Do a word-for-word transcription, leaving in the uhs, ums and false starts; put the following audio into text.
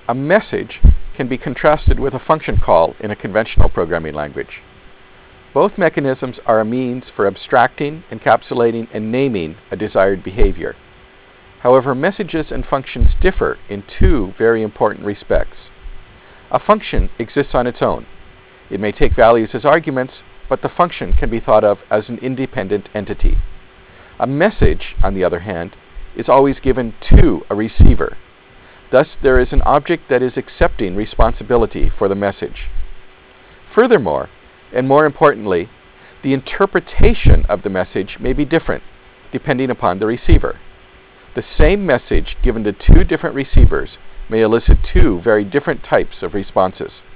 A message can be contrasted with a function call in a conventional programming language. Both mechanisms are a means for abstracting, encapsulating, and naming a desired behavior. However, messages and functions differ in two very important respects. A function exists on its own. It may take values as arguments, but the function can be thought of as an independent entity. A message, on the other hand, is always given to a receiver. Thus, there is an object that is accepting responsibility for the message. Furthermore, and more importantly, the interpretation of the message may be different, depending upon the receiver. The same message given to two different receivers may elicit two very different types of responses.